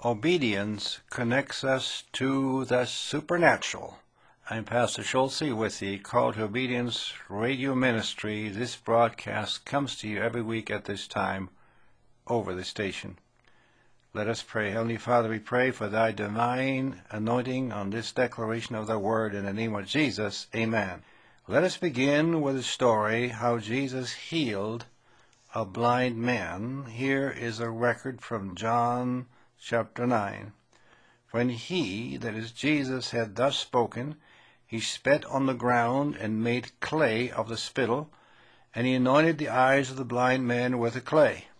Obedience connects us to the supernatural. I'm Pastor Schultze with the Call to Obedience radio ministry. This broadcast comes to you every week at this time over the station. Let us pray. Heavenly Father, we pray for thy divine anointing on this declaration of thy word in the name of Jesus. Amen. Let us begin with a story how Jesus healed a blind man. Here is a record from John chapter 9. When he, that is Jesus, had thus spoken, he spat on the ground and made clay of the spittle, and he anointed the eyes of the blind man with the clay.